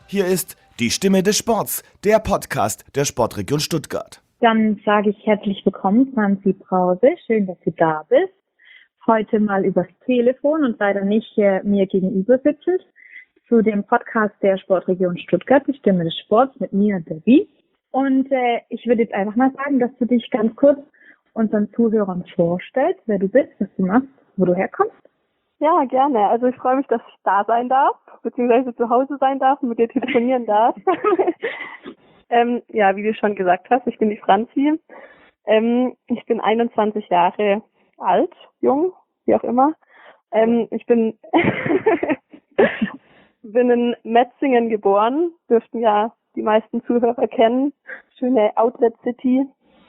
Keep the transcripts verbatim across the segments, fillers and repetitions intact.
Hier ist die Stimme des Sports, der Podcast der Sportregion Stuttgart. Dann sage ich herzlich willkommen, Franzi Brause. Schön, dass du da bist. Heute mal übers Telefon und leider nicht äh, mir gegenüber sitzend zu dem Podcast der Sportregion Stuttgart, die Stimme des Sports mit mir, Debbie. Und äh, ich würde jetzt einfach mal sagen, dass du dich ganz kurz unseren Zuhörern vorstellst, wer du bist, was du machst, wo du herkommst. Ja, gerne. Also ich freue mich, dass ich da sein darf, beziehungsweise zu Hause sein darf und mit dir telefonieren darf. ähm, ja, wie du schon gesagt hast, ich bin die Franzi. Ähm, ich bin einundzwanzig Jahre alt, jung, wie auch immer. Ähm, ich bin, bin in Metzingen geboren, dürften ja die meisten Zuhörer kennen. Schöne Outlet City.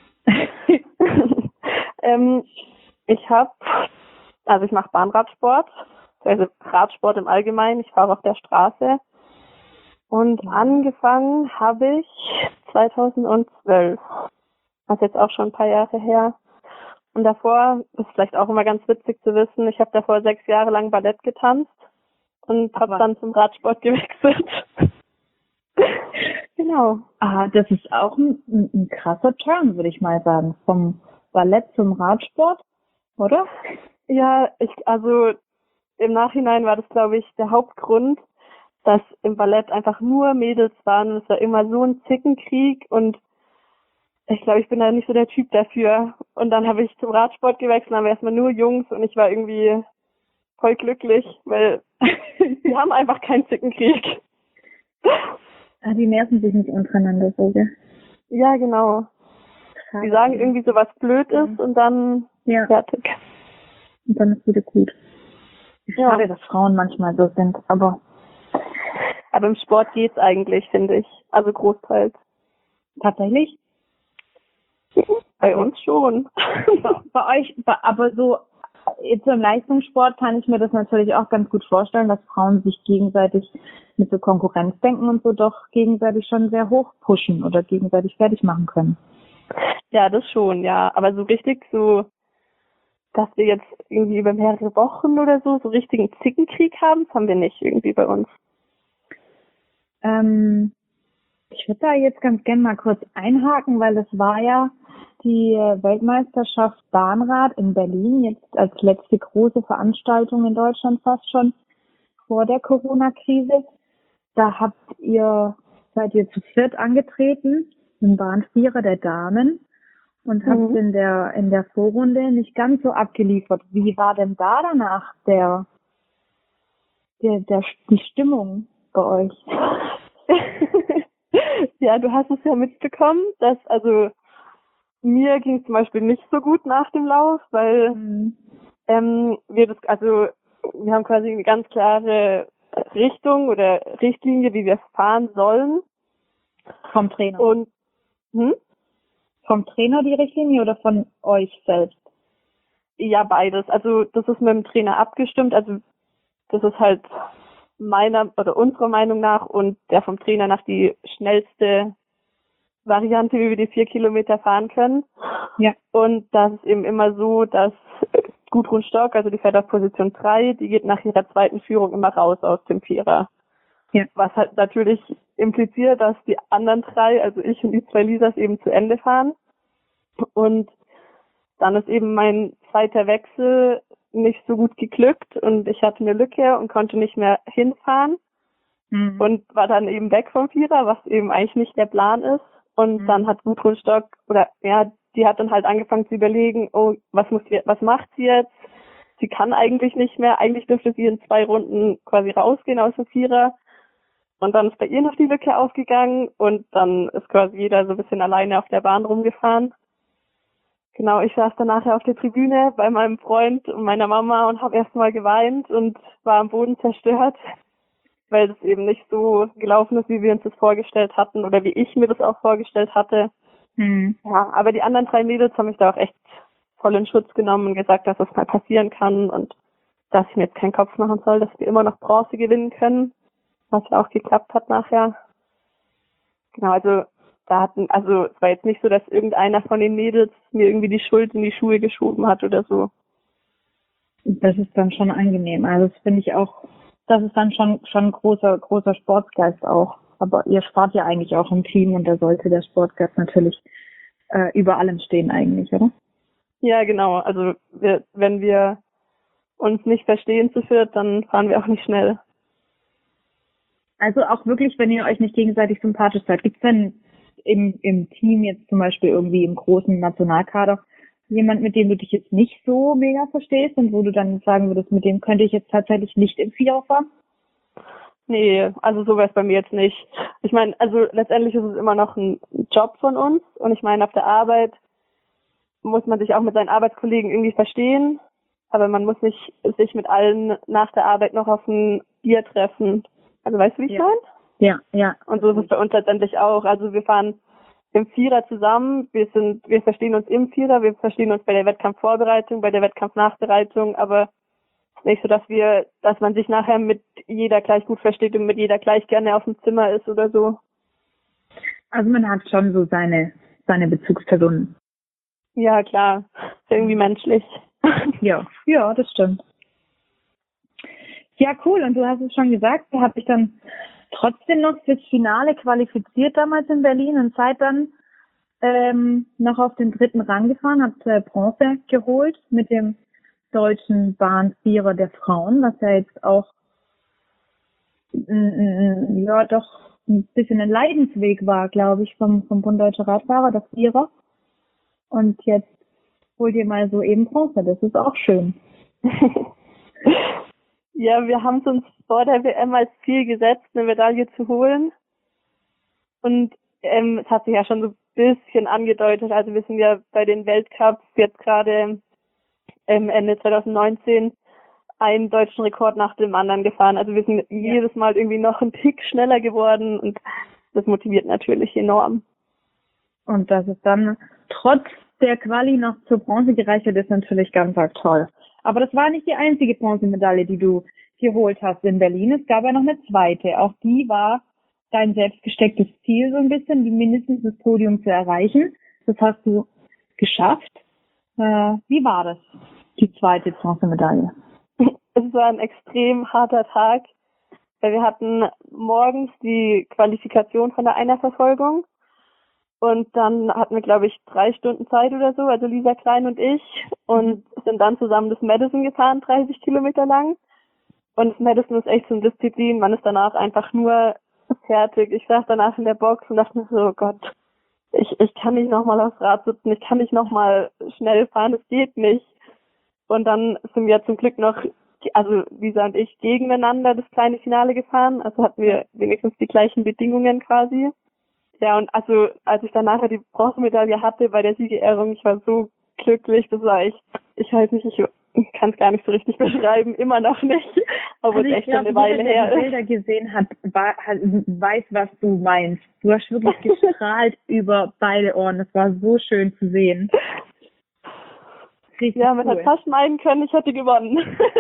ähm, ich habe Also ich mache Bahnradsport, also Radsport im Allgemeinen. Ich fahre auf der Straße. Und angefangen habe ich zweitausendzwölf. Das ist jetzt auch schon ein paar Jahre her. Und davor, ist vielleicht auch immer ganz witzig zu wissen, ich habe davor sechs Jahre lang Ballett getanzt und habe dann zum Radsport gewechselt. Genau. Ah, das ist auch ein, ein, ein krasser Turn, würde ich mal sagen, vom Ballett zum Radsport, oder? Ja, ich, also im Nachhinein war das, glaube ich, der Hauptgrund, dass im Ballett einfach nur Mädels waren. Es war immer so ein Zickenkrieg und ich glaube, ich bin da nicht so der Typ dafür. Und dann habe ich zum Radsport gewechselt, dann haben wir erstmal nur Jungs und ich war irgendwie voll glücklich, weil die haben einfach keinen Zickenkrieg. Ah, die nerven sich nicht untereinander so, gell? Ja, genau. Die sagen irgendwie so, was blöd ist und dann ja. fertig. Und dann ist wieder gut. Schade, Ja. dass Frauen manchmal so sind, aber... Aber im Sport geht's eigentlich, finde ich. Also großteils. Tatsächlich? Bei uns schon. Bei, bei euch, bei, aber so jetzt im Leistungssport kann ich mir das natürlich auch ganz gut vorstellen, dass Frauen sich gegenseitig mit so Konkurrenzdenken und so doch gegenseitig schon sehr hoch pushen oder gegenseitig fertig machen können. Ja, das schon, ja. Aber so richtig so, dass wir jetzt irgendwie über mehrere Wochen oder so so richtigen Zickenkrieg haben, das haben wir nicht irgendwie bei uns. Ähm, ich würde da jetzt ganz gerne mal kurz einhaken, weil das war ja die Weltmeisterschaft Bahnrad in Berlin, jetzt als letzte große Veranstaltung in Deutschland fast schon vor der Corona-Krise. Da habt ihr, seid ihr zu viert angetreten, im Bahnvierer der Damen und habt Mhm. in der, in der Vorrunde nicht ganz so abgeliefert. Wie war denn da danach der, der, der, die Stimmung bei euch? Ja, du hast es ja mitbekommen, dass, also, mir ging es zum Beispiel nicht so gut nach dem Lauf, weil Mhm. ähm, wir das, also wir haben quasi eine ganz klare Richtung oder Richtlinie, wie wir fahren sollen. Vom Trainer. Und hm? Vom Trainer die Richtlinie oder von euch selbst? Ja, beides. Also das ist mit dem Trainer abgestimmt. Also das ist halt meiner oder unserer Meinung nach und der vom Trainer nach die schnellste Variante, wie wir die vier Kilometer fahren können. Ja. Und das ist eben immer so, dass Gudrun Stock, also die fährt auf Position drei, die geht nach ihrer zweiten Führung immer raus aus dem Vierer. Ja. Was halt natürlich impliziert, dass die anderen drei, also ich und die zwei Lisas, eben zu Ende fahren. Und dann ist eben mein zweiter Wechsel nicht so gut geglückt und ich hatte eine Lücke und konnte nicht mehr hinfahren. Mhm. Und war dann eben weg vom Vierer, was eben eigentlich nicht der Plan ist. Und Mhm. dann hat Gudrun Stock, oder ja, die hat dann halt angefangen zu überlegen, oh, was muss sie, was macht sie jetzt? Sie kann eigentlich nicht mehr, eigentlich dürfte sie in zwei Runden quasi rausgehen aus dem Vierer. Und dann ist bei ihr noch die Lücke aufgegangen und dann ist quasi jeder so ein bisschen alleine auf der Bahn rumgefahren. Genau, ich saß dann nachher auf der Tribüne bei meinem Freund und meiner Mama und habe erstmal geweint und war am Boden zerstört, weil das eben nicht so gelaufen ist, wie wir uns das vorgestellt hatten oder wie ich mir das auch vorgestellt hatte. Mhm. Ja, aber die anderen drei Mädels haben mich da auch echt voll in Schutz genommen und gesagt, dass das mal passieren kann und dass ich mir jetzt keinen Kopf machen soll, dass wir immer noch Bronze gewinnen können, was ja auch geklappt hat nachher. Genau, also da hatten, also es war jetzt nicht so, dass irgendeiner von den Mädels mir irgendwie die Schuld in die Schuhe geschoben hat oder so. Das ist dann schon angenehm. Also das finde ich auch, das ist dann schon schon großer großer Sportsgeist auch. Aber ihr spart ja eigentlich auch im Team und da sollte der Sportgast natürlich äh, über allem stehen eigentlich, oder? Ja, genau. Also wir, wenn wir uns nicht verstehen zu viert, dann fahren wir auch nicht schnell. Also auch wirklich, wenn ihr euch nicht gegenseitig sympathisch seid, gibt es denn im, im Team jetzt zum Beispiel irgendwie im großen Nationalkader jemand, mit dem du dich jetzt nicht so mega verstehst und wo du dann sagen würdest, mit dem könnte ich jetzt tatsächlich nicht im Vierer fahren? Nee, also so wäre es bei mir jetzt nicht. Ich meine, also letztendlich ist es immer noch ein Job von uns und ich meine, auf der Arbeit muss man sich auch mit seinen Arbeitskollegen irgendwie verstehen, aber man muss nicht sich mit allen nach der Arbeit noch auf ein Bier treffen. Also weißt du, wie ich Ja. meine? Ja, ja. Und so ist es bei uns letztendlich auch. Also wir fahren im Vierer zusammen, wir sind, wir verstehen uns im Vierer, wir verstehen uns bei der Wettkampfvorbereitung, bei der Wettkampfnachbereitung, aber nicht so, dass wir, dass man sich nachher mit jeder gleich gut versteht und mit jeder gleich gerne auf dem Zimmer ist oder so. Also man hat schon so seine, seine Bezugspersonen. Ja, klar. Ist irgendwie menschlich. Ja, ja, das stimmt. Ja, cool. Und du hast es schon gesagt, du hast dich dann trotzdem noch fürs Finale qualifiziert damals in Berlin und seid dann ähm, noch auf den dritten Rang gefahren, habt äh, Bronze geholt mit dem deutschen Bahnvierer der Frauen, was ja jetzt auch mm, ja doch ein bisschen ein Leidensweg war, glaube ich, vom, vom Bund Deutscher Radfahrer, der Vierer. Und jetzt holt ihr mal so eben Bronze, das ist auch schön. Ja, wir haben es uns vor der W M als Ziel gesetzt, eine Medaille zu holen. Und ähm, es hat sich ja schon so ein bisschen angedeutet. Also wir sind ja bei den Weltcups jetzt gerade ähm, Ende zwanzig neunzehn einen deutschen Rekord nach dem anderen gefahren. Also wir sind ja. jedes Mal irgendwie noch einen Tick schneller geworden und das motiviert natürlich enorm. Und dass es dann trotz der Quali noch zur Bronze gereicht hat, ist natürlich ganz arg toll. Aber das war nicht die einzige Bronzemedaille, die du geholt hast in Berlin. Es gab ja noch eine zweite. Auch die war dein selbst gestecktes Ziel so ein bisschen, die mindestens das Podium zu erreichen. Das hast du geschafft. Äh, wie war das, die zweite Bronzemedaille? Es war ein extrem harter Tag, weil wir hatten morgens die Qualifikation von der Einerverfolgung. Und dann hatten wir, glaube ich, drei Stunden Zeit oder so, also Lisa Klein und ich, und sind dann zusammen das Madison gefahren, dreißig Kilometer lang. Und das Madison ist echt so eine Disziplin, man ist danach einfach nur fertig. Ich saß danach in der Box und dachte mir so, oh Gott, ich, ich kann nicht nochmal aufs Rad sitzen, ich kann nicht nochmal schnell fahren, es geht nicht. Und dann sind wir zum Glück noch, also Lisa und ich, gegeneinander das kleine Finale gefahren, also hatten wir wenigstens die gleichen Bedingungen quasi. Ja, und also als ich dann nachher die Bronzemedaille hatte bei der Siegerehrung, ich war so glücklich, das war echt, ich weiß nicht, ich kann es gar nicht so richtig beschreiben, immer noch nicht, aber also es ist echt glaub, schon eine Weile jeder, her. der die Bilder gesehen hat, war, hat, weiß, was du meinst. Du hast wirklich gestrahlt über beide Ohren, das war so schön zu sehen. Richtig ja, man cool. hat fast meinen können, ich hätte gewonnen.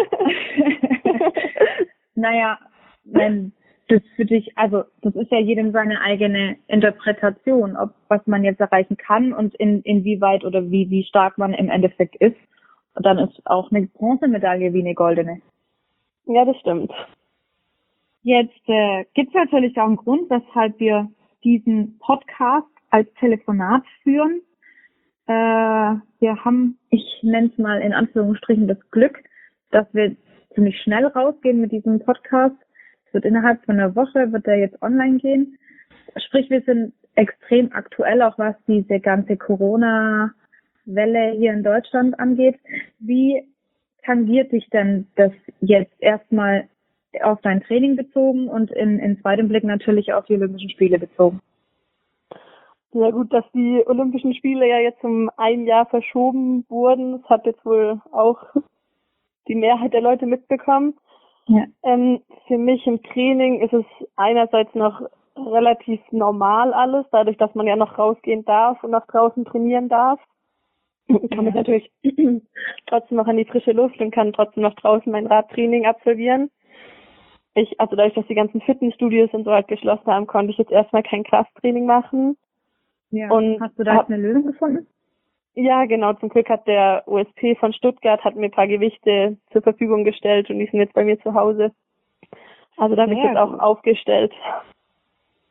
Naja, wenn das für dich, also das ist ja jedem seine eigene Interpretation, ob was man jetzt erreichen kann und in inwieweit oder wie wie stark man im Endeffekt ist. Und dann ist auch eine Bronzemedaille wie eine goldene. Ja, das stimmt. Jetzt äh, gibt es natürlich auch einen Grund, weshalb wir diesen Podcast als Telefonat führen. Äh, wir haben, ich nenne es mal in Anführungsstrichen, das Glück, dass wir ziemlich schnell rausgehen mit diesem Podcast. Es wird innerhalb von einer Woche, wird er jetzt online gehen. Sprich, wir sind extrem aktuell, auch was diese ganze Corona-Welle hier in Deutschland angeht. Wie tangiert dich denn das jetzt erstmal auf dein Training bezogen und in, in zweitem Blick natürlich auf die Olympischen Spiele bezogen? Ja gut, dass die Olympischen Spiele ja jetzt um ein Jahr verschoben wurden, das hat jetzt wohl auch die Mehrheit der Leute mitbekommen. Ja. Ähm, für mich im Training ist es einerseits noch relativ normal alles, dadurch, dass man ja noch rausgehen darf und nach draußen trainieren darf. Kann ich natürlich trotzdem noch an die frische Luft und kann trotzdem noch draußen mein Radtraining absolvieren. Ich, also dadurch, dass die ganzen Fitnessstudios und so halt geschlossen haben, konnte ich jetzt erstmal kein Krafttraining machen. Ja. Und hast du da hab, jetzt eine Lösung gefunden? Ja, genau. Zum Glück hat der O S P von Stuttgart hat mir ein paar Gewichte zur Verfügung gestellt und die sind jetzt bei mir zu Hause. Also da habe ich jetzt auch aufgestellt.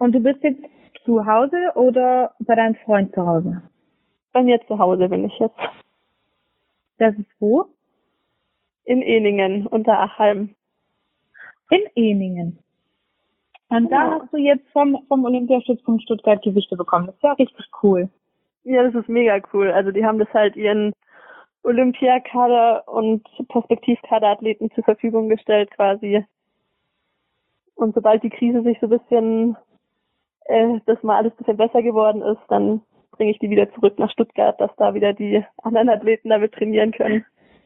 Und du bist jetzt zu Hause oder bei deinem Freund zu Hause? Bei mir zu Hause bin ich jetzt. Das ist wo? In Ehningen, unter Achalm. In Ehningen. Und Genau. da hast du jetzt vom, vom Olympiastützpunkt Stuttgart Gewichte bekommen. Das ist ja richtig cool. Ja, das ist mega cool. Also die haben das halt ihren Olympiakader und Perspektivkaderathleten zur Verfügung gestellt quasi. Und sobald die Krise sich so ein bisschen, äh, dass mal alles ein bisschen besser geworden ist, dann bringe ich die wieder zurück nach Stuttgart, dass da wieder die anderen Athleten damit trainieren können.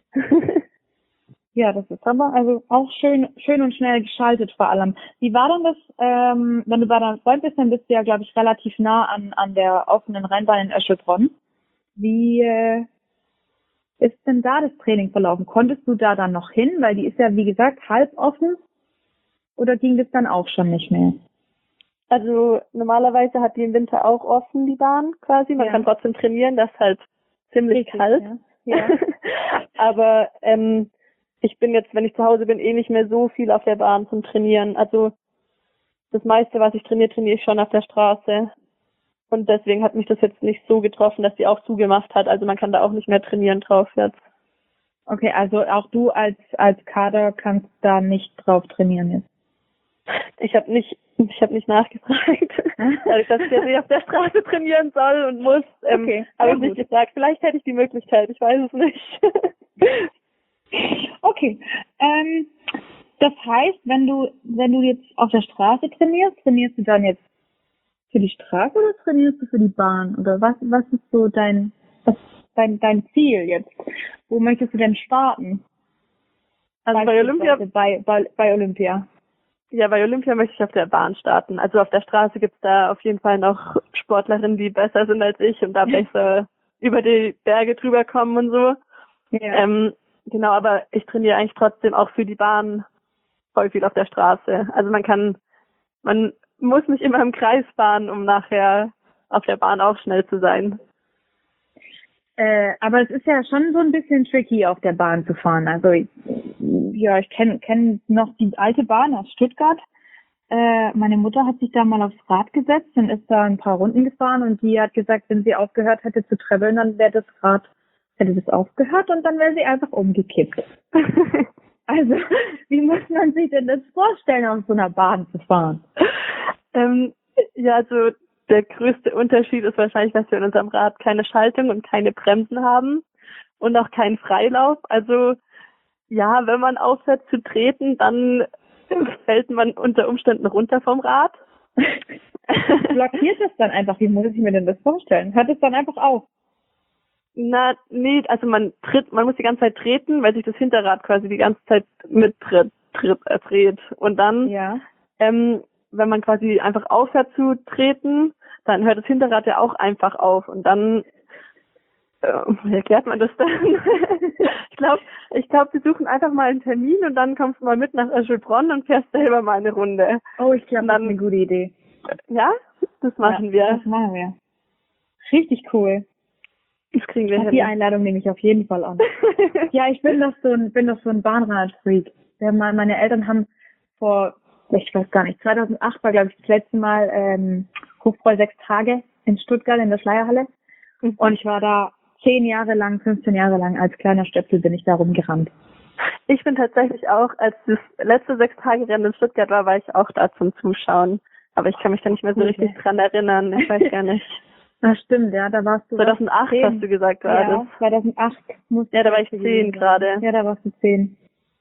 Ja, das ist aber also auch schön, schön und schnell geschaltet vor allem. Wie war denn das, ähm, wenn du bei deinem Freund bist, dann bist du ja, glaube ich, relativ nah an, an der offenen Rennbahn in Öschelbronn. Wie äh, ist denn da das Training verlaufen? Konntest du da dann noch hin? Weil die ist ja, wie gesagt, halb offen. Oder ging das dann auch schon nicht mehr? Also normalerweise hat die im Winter auch offen, die Bahn quasi. Man Ja. kann trotzdem trainieren, das ist halt ziemlich Richtig, kalt. Ja. Ja. Aber ähm, ich bin jetzt, wenn ich zu Hause bin, eh nicht mehr so viel auf der Bahn zum Trainieren. Also das meiste, was ich trainiere, trainiere ich schon auf der Straße. Und deswegen hat mich das jetzt nicht so getroffen, dass die auch zugemacht hat. Also man kann da auch nicht mehr trainieren drauf jetzt. Okay, also auch du als als Kader kannst da nicht drauf trainieren jetzt. Ich habe nicht, ich habe nicht nachgefragt, dadurch, dass ich jetzt nicht auf der Straße trainieren soll und muss. Ähm, Okay, habe ja ich nicht gut. gefragt. Vielleicht hätte ich die Möglichkeit, ich weiß es nicht. Okay. Ähm, das heißt, wenn du wenn du jetzt auf der Straße trainierst, trainierst du dann jetzt für die Straße oder trainierst du für die Bahn? Oder was was ist so dein was ist dein dein Ziel jetzt? Wo möchtest du denn starten? Also bei Olympia, Bei, bei, bei Olympia. ja, bei Olympia möchte ich auf der Bahn starten. Also auf der Straße gibt's da auf jeden Fall noch Sportlerinnen, die besser sind als ich und da besser über die Berge drüber kommen und so. Ja. Ähm, genau, aber ich trainiere eigentlich trotzdem auch für die Bahn voll viel auf der Straße. Also man kann, man muss nicht immer im Kreis fahren, um nachher auf der Bahn auch schnell zu sein. Äh, aber es ist ja schon so ein bisschen tricky, auf der Bahn zu fahren. Also ich, ja, ich kenne kenn noch die alte Bahn aus Stuttgart. Äh, meine Mutter hat sich da mal aufs Rad gesetzt und ist da ein paar Runden gefahren und die hat gesagt, wenn sie aufgehört hätte zu traveln, dann wäre das Rad, hätte das aufgehört und dann wäre sie einfach umgekippt. Also, wie muss man sich denn das vorstellen, auf so einer Bahn zu fahren? ähm, ja, also der größte Unterschied ist wahrscheinlich, dass wir in unserem Rad keine Schaltung und keine Bremsen haben und auch keinen Freilauf. Also ja, wenn man aufhört zu treten, dann fällt man unter Umständen runter vom Rad. Blockiert es dann einfach? Wie muss ich mir denn das vorstellen? Hört es dann einfach auf? Na, nee, also man tritt, man muss die ganze Zeit treten, weil sich das Hinterrad quasi die ganze Zeit mittritt, tritt, äh, dreht. Und dann, Ja. ähm, wenn man quasi einfach aufhört zu treten, dann hört das Hinterrad ja auch einfach auf. Und dann, äh, wie erklärt man das dann? ich glaube, ich glaube, wir suchen einfach mal einen Termin und dann kommst du mal mit nach Öschelbronn und fährst selber mal eine Runde. Oh, ich glaube, das ist dann- eine gute Idee. Ja, das machen ja, wir. Das machen wir. Richtig cool. Das kriegen wir Ach, hin. die Einladung nehme ich auf jeden Fall an. Ja, ich bin doch so ein, bin doch so ein Bahnrad-Freak. Ja, mein- Meine Eltern haben vor, ich weiß gar nicht, zweitausendacht war, glaube ich, das letzte Mal ähm, Hofbräu sechs Tage in Stuttgart in der Schleierhalle. Mhm. Und ich war da zehn Jahre lang, fünfzehn Jahre lang als kleiner Stöpsel bin ich da rumgerannt. Ich bin tatsächlich auch, als das letzte Sechs-Tage-Rennen in Stuttgart war, war ich auch da zum Zuschauen. Aber ich kann mich da nicht mehr so Cool, richtig ja. dran erinnern. Ich weiß gar nicht. Das stimmt, ja, da warst du. zweitausendacht zehn. hast du gesagt, war Ja, das? zweitausendacht muss Ja, da war ich das zehn gewesen sein. gerade. Ja, da warst du zehn.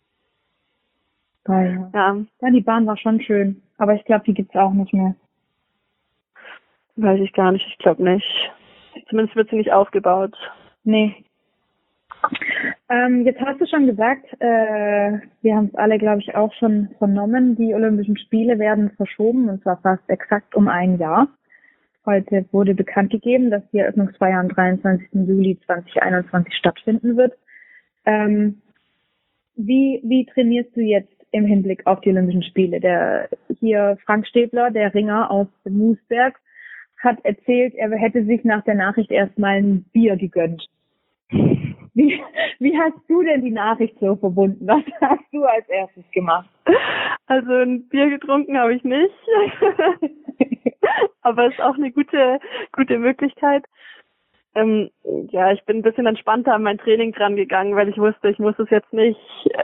Ah, ja. Ja, Ja, die Bahn war schon schön, aber ich glaube, die gibt's auch nicht mehr. weiß ich gar nicht. Ich glaube nicht. Zumindest wird sie nicht aufgebaut. Nee. Ähm, jetzt hast du schon gesagt, äh, wir haben es alle, glaube ich, auch schon vernommen, die Olympischen Spiele werden verschoben, und zwar fast exakt um ein Jahr. Heute wurde bekannt gegeben, dass die Eröffnungsfeier am dreiundzwanzigsten Juli zweitausendeinundzwanzig stattfinden wird. Ähm, wie, wie trainierst du jetzt im Hinblick auf die Olympischen Spiele? Der hier Frank Stäbler, der Ringer aus Moosberg, hat erzählt, er hätte sich nach der Nachricht erstmal ein Bier gegönnt. Wie, wie hast du denn die Nachricht so verbunden? Was hast du als erstes gemacht? Also ein Bier getrunken habe ich nicht. aber es ist auch eine gute, gute Möglichkeit. Ähm, ja, ich bin ein bisschen entspannter an mein Training dran gegangen, weil ich wusste, ich muss es jetzt nicht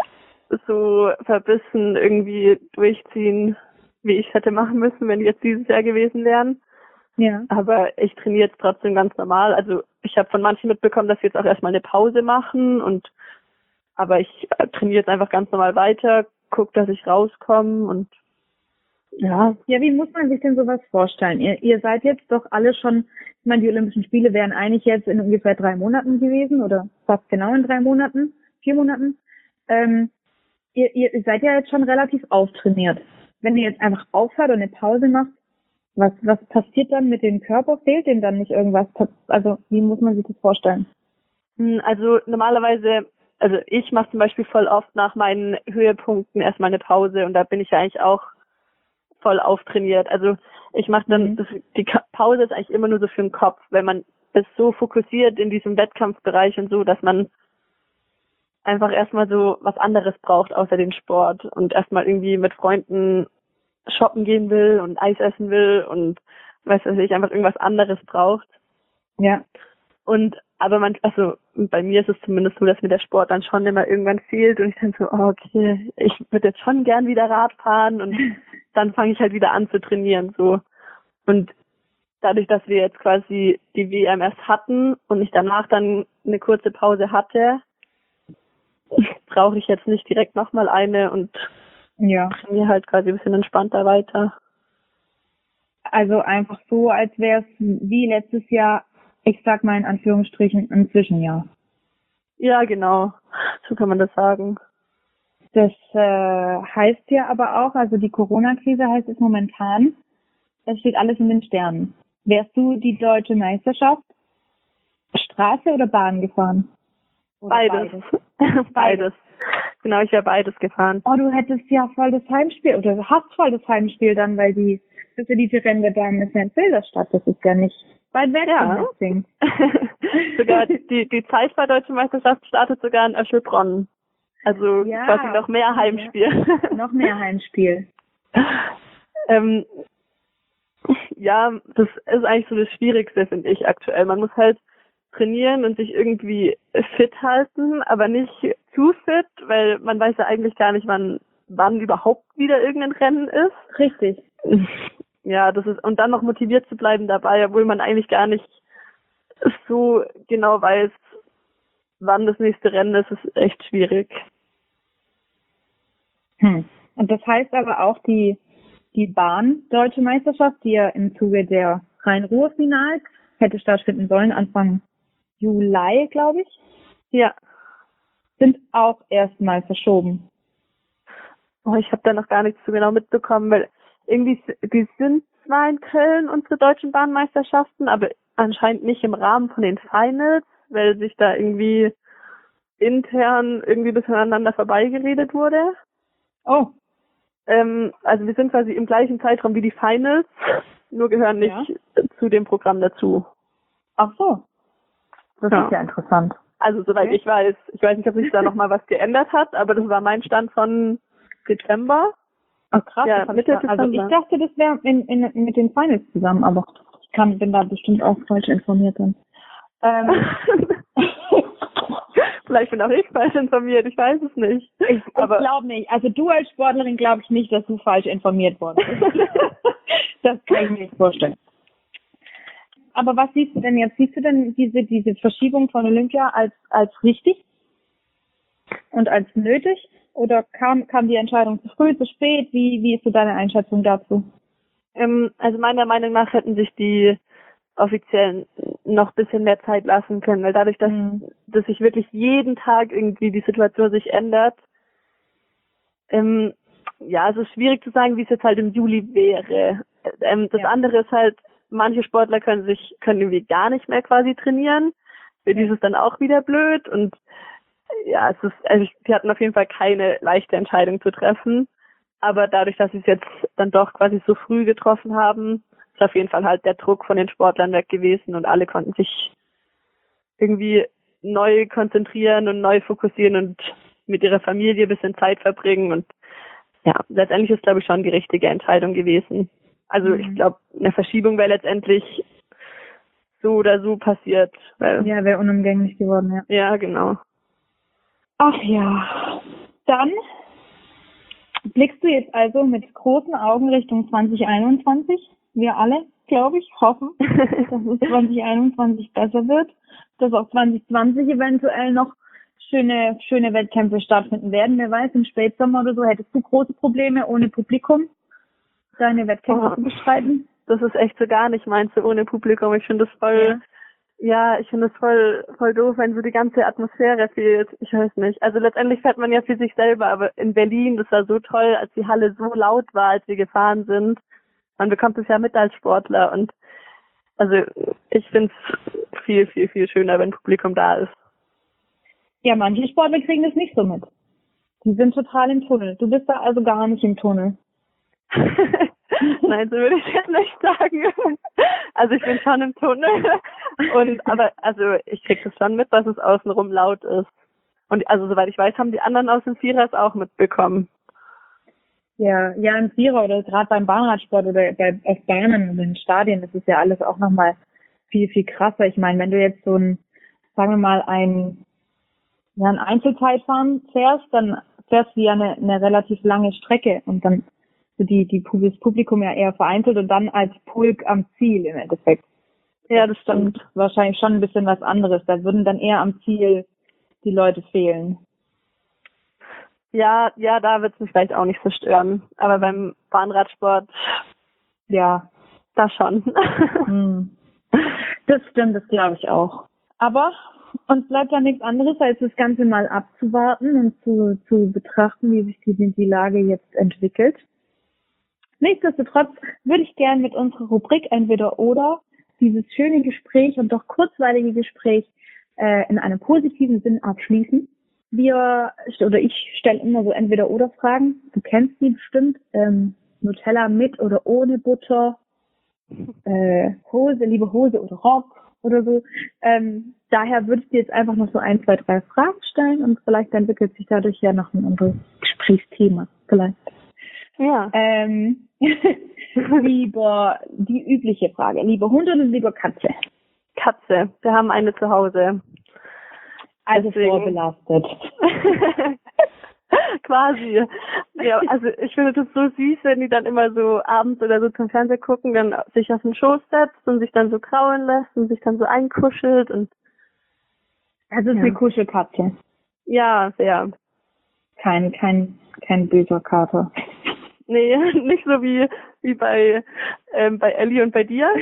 so verbissen irgendwie durchziehen, wie ich es hätte machen müssen, wenn die jetzt dieses Jahr gewesen wären. Ja. Aber ich trainiere jetzt trotzdem ganz normal. Also ich habe von manchen mitbekommen, dass sie jetzt auch erstmal eine Pause machen und aber ich trainiere jetzt einfach ganz normal weiter, gucke, dass ich rauskomme und ja. Ja, wie muss man sich denn sowas vorstellen? Ihr, ihr seid jetzt doch alle schon, ich meine, die Olympischen Spiele wären eigentlich jetzt in ungefähr drei Monaten gewesen oder fast genau in drei Monaten, vier Monaten. Ähm, ihr, ihr seid ja jetzt schon relativ auftrainiert. Wenn ihr jetzt einfach aufhört und eine Pause macht, was, was passiert dann mit dem Körper? Fehlt dem dann nicht irgendwas? Also wie muss man sich das vorstellen? Also normalerweise, also ich mache zum Beispiel voll oft nach meinen Höhepunkten erstmal eine Pause und da bin ich ja eigentlich auch voll auftrainiert. Also ich mache dann, mhm. das, die Pause ist eigentlich immer nur so für den Kopf, wenn man ist so fokussiert in diesem Wettkampfbereich und so, dass man einfach erstmal so was anderes braucht außer den Sport und erstmal irgendwie mit Freunden shoppen gehen will und Eis essen will und weiß was ich, einfach irgendwas anderes braucht. Ja. Und aber man, also bei mir ist es zumindest so, dass mir der Sport dann schon immer irgendwann fehlt und ich denke so, oh, okay, ich würde jetzt schon gern wieder Rad fahren und dann fange ich halt wieder an zu trainieren, so. Und dadurch, dass wir jetzt quasi die W M erst hatten und ich danach dann eine kurze Pause hatte, brauche ich jetzt nicht direkt nochmal eine und ja. trainiere halt quasi ein bisschen entspannter weiter. Also einfach so, als wäre es wie letztes Jahr, ich sag mal in Anführungsstrichen, ein Zwischenjahr. Ja, genau. So kann man das sagen. Das äh, heißt ja aber auch, also die Corona-Krise heißt es momentan, es steht alles in den Sternen. Wärst du die deutsche Meisterschaft Straße oder Bahn gefahren? Oder beides. Beides. beides. Genau, ich wäre beides gefahren. Oh, du hättest ja voll das Heimspiel, oder du hast voll das Heimspiel dann, weil die, das ist ja die Rennen der Damen ist ja in Filderstadt, das ist ja nicht weit weg ja. von Metzing. Sogar die, die Zeit bei Deutsche Meisterschaft startet sogar in Öschelbronn. Also ja, quasi noch mehr Heimspiel. Ja. Noch mehr Heimspiel. ähm, ja, das ist eigentlich so das Schwierigste, finde ich aktuell. Man muss halt trainieren und sich irgendwie fit halten, aber nicht zu fit, weil man weiß ja eigentlich gar nicht, wann wann überhaupt wieder irgendein Rennen ist. Richtig. Ja, das ist, und dann noch motiviert zu bleiben dabei, obwohl man eigentlich gar nicht so genau weiß, wann das nächste Rennen ist, ist echt schwierig. Hm. Und das heißt aber auch die die Bahn-Deutsche Meisterschaft, die ja im Zuge der Rhein-Ruhr-Finals hätte stattfinden sollen, Anfang Juli, glaube ich. Ja. Sind auch erstmal verschoben. Oh, ich habe da noch gar nichts so genau mitbekommen, weil irgendwie, die sind zwar in Köln, unsere deutschen Bahnmeisterschaften, aber anscheinend nicht im Rahmen von den Finals, weil sich da irgendwie intern irgendwie ein bisschen aneinander vorbeigeredet wurde. Oh. Ähm, also wir sind quasi im gleichen Zeitraum wie die Finals, nur gehören nicht ja. zu dem Programm dazu. Ach so. Das ja. ist ja interessant. Also soweit okay. ich weiß, ich weiß nicht, ob sich da nochmal was geändert hat, aber das war mein Stand von Dezember. Ach krass, ja, Mitte ich also ich dachte, das wäre in, in, mit den Finals zusammen, aber ich kann, bin da bestimmt auch falsch informiert dann. Ähm. Vielleicht bin auch ich falsch informiert, ich weiß es nicht. Ich, ich glaube nicht. Also du als Sportlerin glaube ich nicht, dass du falsch informiert worden bist. Das kann ich mir nicht vorstellen. Aber was siehst du denn jetzt? Siehst du denn diese, diese Verschiebung von Olympia als, als richtig und als nötig? Oder kam, kam die Entscheidung zu früh, zu spät? Wie, wie ist so deine Einschätzung dazu? Ähm, also meiner Meinung nach hätten sich die Offiziellen noch ein bisschen mehr Zeit lassen können, weil dadurch, dass, mhm. dass sich wirklich jeden Tag irgendwie die Situation sich ändert, ähm, ja, es ist schwierig zu sagen, wie es jetzt halt im Juli wäre. Ähm, das ja. andere ist halt, manche Sportler können sich, können irgendwie gar nicht mehr quasi trainieren. Für die ist es dann auch wieder blöd und ja, es ist, also sie hatten auf jeden Fall keine leichte Entscheidung zu treffen. Aber dadurch, dass sie es jetzt dann doch quasi so früh getroffen haben, ist auf jeden Fall halt der Druck von den Sportlern weg gewesen und alle konnten sich irgendwie neu konzentrieren und neu fokussieren und mit ihrer Familie ein bisschen Zeit verbringen und ja, letztendlich ist, glaube ich, schon die richtige Entscheidung gewesen. Also Mhm. ich glaube, eine Verschiebung wäre letztendlich so oder so passiert. Weil, Ja, wäre unumgänglich geworden, ja. ja, genau. Ach ja. Dann blickst du jetzt also mit großen Augen Richtung zwanzig einundzwanzig. Wir alle, glaube ich, hoffen, dass es zwanzig einundzwanzig besser wird, dass auch zwanzig zwanzig eventuell noch schöne, schöne Wettkämpfe stattfinden werden. Wer weiß, im Spätsommer oder so hättest du große Probleme ohne Publikum, deine Wettkämpfe Oh. zu bestreiten. Das ist echt so gar nicht meins, so ohne Publikum. Ich finde das voll, ja, ich finde das voll, voll doof, wenn so die ganze Atmosphäre fehlt. Ich weiß nicht. Also letztendlich fährt man ja für sich selber, aber in Berlin, das war so toll, als die Halle so laut war, als wir gefahren sind. Man bekommt es ja mit als Sportler und also ich finde es viel, viel, viel schöner, wenn Publikum da ist. Ja, manche Sportler kriegen das nicht so mit. Die sind total im Tunnel. Du bist da also gar nicht im Tunnel. Nein, so würde ich jetzt nicht sagen. Also ich bin schon im Tunnel. Und aber also ich krieg das schon mit, dass es außenrum laut ist. Und also soweit ich weiß, haben die anderen aus dem Vierer es auch mitbekommen. Ja, ja, im Vierer oder gerade beim Bahnradsport oder bei auf Bahnen oder in Stadien, das ist ja alles auch nochmal viel, viel krasser. Ich meine, wenn du jetzt so ein, sagen wir mal, ein, ja, ein Einzelzeitfahren fährst, dann fährst du ja eine, eine relativ lange Strecke und dann so die, die das Publikum ja eher vereinzelt und dann als Pulk am Ziel im Endeffekt. Ja, das stimmt. Und wahrscheinlich schon ein bisschen was anderes. Da würden dann eher am Ziel die Leute fehlen. Ja, ja, da wird es mich vielleicht auch nicht so stören. Aber beim Bahnradsport, Ja, da schon. hm. Das stimmt, das glaube ich auch. Aber uns bleibt ja nichts anderes, als das Ganze mal abzuwarten und zu, zu betrachten, wie sich die, die Lage jetzt entwickelt. Nichtsdestotrotz würde ich gerne mit unserer Rubrik Entweder oder dieses schöne Gespräch und doch kurzweilige Gespräch äh, in einem positiven Sinn abschließen. Wir, oder ich stelle immer so Entweder-oder-Fragen. Du kennst die bestimmt. Ähm, Nutella mit oder ohne Butter. Äh, Hose, liebe Hose oder Rock oder so. Ähm, daher würde ich dir jetzt einfach noch so ein, zwei, drei Fragen stellen und vielleicht entwickelt sich dadurch ja noch ein anderes Gesprächsthema. Vielleicht. Ja. Ähm, lieber die übliche Frage. Lieber Hund oder lieber Katze? Katze. Wir haben eine zu Hause. Also Deswegen. vorbelastet. Quasi. Ja, also ich finde das so süß, wenn die dann immer so abends oder so zum Fernseher gucken, dann sich auf den Schoß setzt und sich dann so kraulen lässt und sich dann so einkuschelt und Also es ist ja. eine Kuschelkatze. Ja, sehr. Kein, kein, kein böser Kater. Nee, nicht so wie wie bei ähm, bei Ellie und bei dir.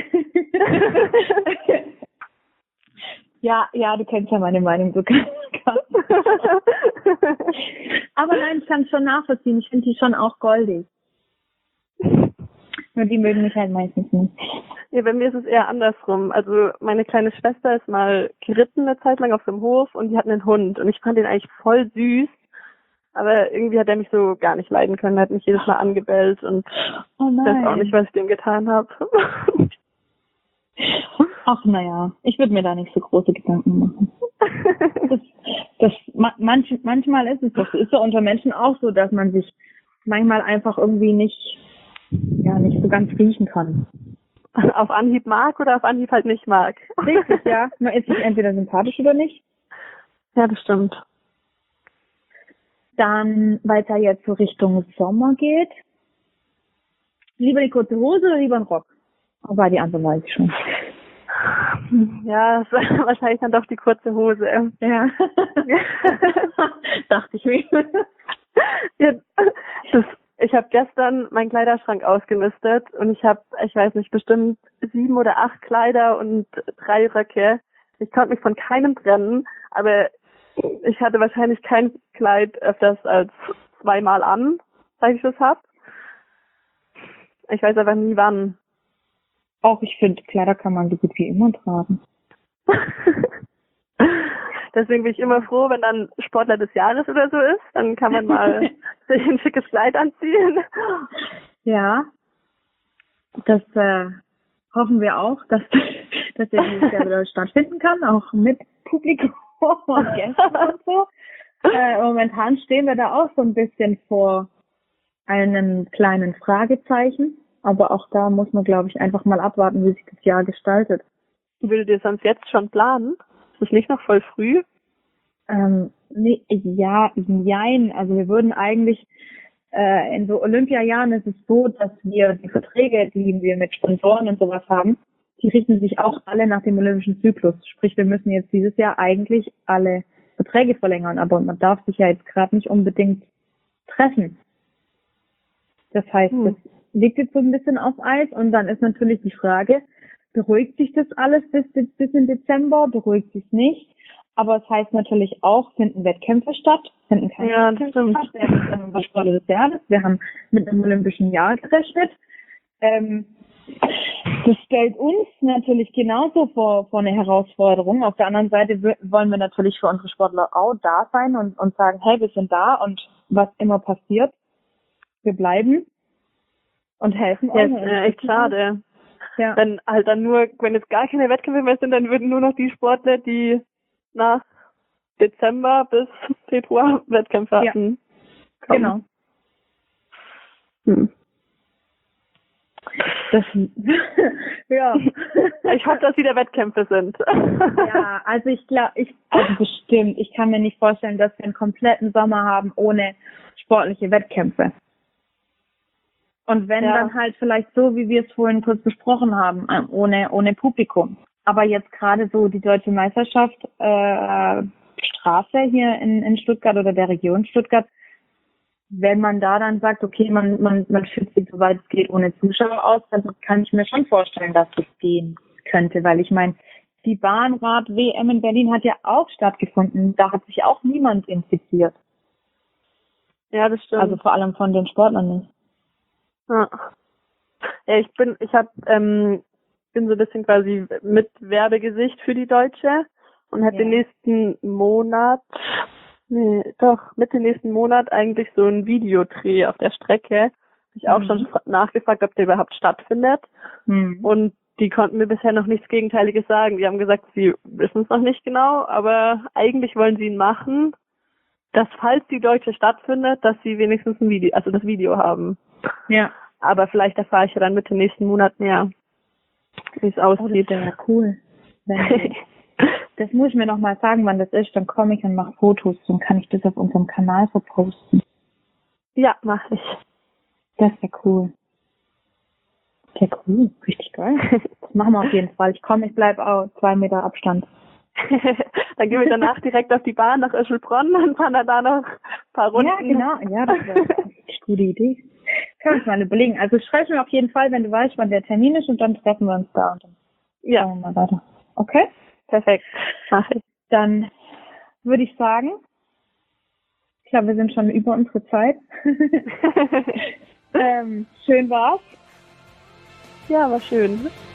Ja, ja, du kennst ja meine Meinung so Katzen. Aber nein, ich kann es schon nachvollziehen. Ich finde die schon auch goldig. Nur die mögen mich halt meistens nicht. Ja, bei mir ist es eher andersrum. Also meine kleine Schwester ist mal geritten eine Zeit lang auf dem Hof und die hat einen Hund und ich fand den eigentlich voll süß. Aber irgendwie hat er mich so gar nicht leiden können. Er hat mich jedes Mal angebellt und Oh ich nein. weiß auch nicht, was ich dem getan habe. Ach naja, ich würde mir da nicht so große Gedanken machen. Das, das, manch, manchmal ist es doch, ist ja unter Menschen auch so, dass man sich manchmal einfach irgendwie nicht, ja, nicht so ganz riechen kann. Auf Anhieb mag oder auf Anhieb halt nicht mag. Richtig, ja. Man ist sich entweder sympathisch oder nicht. Ja, das stimmt. Dann, weil es ja jetzt so Richtung Sommer geht, lieber die kurze Hose oder lieber ein Rock? Aber die Antwort weiß ich schon. Ja, es war wahrscheinlich dann doch die kurze Hose. Ja. Dachte ich mir. Ja, das, ich habe gestern meinen Kleiderschrank ausgemistet und ich habe, ich weiß nicht, bestimmt sieben oder acht Kleider und drei Röcke. Ich konnte mich von keinem trennen, aber ich hatte wahrscheinlich kein Kleid öfters als zweimal an, seit ich das habe. Ich weiß aber nie wann. Auch ich finde, Kleider kann man so gut wie immer tragen. Deswegen bin ich immer froh, wenn dann Sportler des Jahres oder so ist. Dann kann man mal sich ein schickes Kleid anziehen. Ja, das äh, hoffen wir auch, dass, dass der dieses Jahr wieder stattfinden kann, auch mit Publikum und Gästen und so. Äh, momentan stehen wir da auch so ein bisschen vor einem kleinen Fragezeichen. Aber auch da muss man, glaube ich, einfach mal abwarten, wie sich das Jahr gestaltet. Würdet ihr sonst jetzt schon planen? Ist es nicht noch voll früh? Ähm, nee, ja, jein. Also wir würden eigentlich, äh, in so Olympiajahren ist es so, dass wir die Verträge, die wir mit Sponsoren und sowas haben, die richten sich auch alle nach dem olympischen Zyklus. Sprich, wir müssen jetzt dieses Jahr eigentlich alle Verträge verlängern, aber man darf sich ja jetzt gerade nicht unbedingt treffen. Das heißt, Hm. das liegt jetzt so ein bisschen auf Eis und dann ist natürlich die Frage, beruhigt sich das alles bis, bis in Dezember, beruhigt sich nicht? Aber es heißt natürlich auch, finden Wettkämpfe statt, finden keine Ja, das Wettkämpfe stimmt. statt. Wir haben unser Sportler des Jahres, wir haben mit einem olympischen Jahr gerechnet. Ähm, das stellt uns natürlich genauso vor, vor eine Herausforderung. Auf der anderen Seite w- wollen wir natürlich für unsere Sportler auch da sein und, und sagen, hey, wir sind da und was immer passiert, wir bleiben und helfen Ja, euch. ist äh, echt schade. Ja. Wenn halt dann nur, wenn jetzt gar keine Wettkämpfe mehr sind, dann würden nur noch die Sportler, die nach Dezember bis Februar Wettkämpfe Ja. hatten, kommen. Genau. Hm. Das, ja. Ich hoffe, dass wieder Wettkämpfe sind. Ja, also ich glaube, ich, also bestimmt, ich kann mir nicht vorstellen, dass wir einen kompletten Sommer haben ohne sportliche Wettkämpfe. Und wenn, Ja. dann halt vielleicht so, wie wir es vorhin kurz besprochen haben, äh, ohne, ohne Publikum. Aber jetzt gerade so die Deutsche Meisterschaft, äh, Straße hier in, in Stuttgart oder der Region Stuttgart, wenn man da dann sagt, okay, man, man, man führt sich, soweit es geht, ohne Zuschauer aus, dann kann ich mir schon vorstellen, dass das gehen könnte, weil ich meine, die Bahnrad-W M in Berlin hat ja auch stattgefunden, da hat sich auch niemand infiziert. Ja, das stimmt. Also vor allem von den Sportlern nicht. Ja, ja ich bin, ich hab, ähm, bin so ein bisschen quasi mit Werbegesicht für die Deutsche und habe Ja. den nächsten Monat, nee, doch, Mitte nächsten Monat eigentlich so ein Videodreh auf der Strecke. Hab ich auch Mhm. schon fra- nachgefragt, ob der überhaupt stattfindet. Hm. Und die konnten mir bisher noch nichts Gegenteiliges sagen. Die haben gesagt, sie wissen es noch nicht genau, aber eigentlich wollen sie ihn machen, dass falls die Deutsche stattfindet, dass sie wenigstens ein Video, also das Video haben. Ja. Aber vielleicht erfahre ich ja dann Mitte nächsten Monat mehr, wie es Oh, das aussieht. wäre ja cool. Wenn, das muss ich mir noch mal sagen, wann das ist, dann komme ich und mache Fotos und kann ich das auf unserem Kanal verposten. Ja, mache ich. Das wäre cool. Ja, cool. Richtig geil. Das machen wir auf jeden Fall. Ich komme, ich bleibe auch zwei Meter Abstand. Dann gehen wir danach direkt auf die Bahn nach Öschelbronn und fahren dann da noch ein paar Runden. Ja, genau. Ja, das wäre eine richtig gute Idee. Können wir uns mal überlegen. Also schreib mir auf jeden Fall, wenn du weißt, wann der Termin ist und dann treffen wir uns da und dann Ja, schauen wir mal weiter. Okay? perfekt. Mache ich. Dann würde ich sagen, ich glaube, wir sind schon über unsere Zeit. ähm, schön war's. Ja, war schön.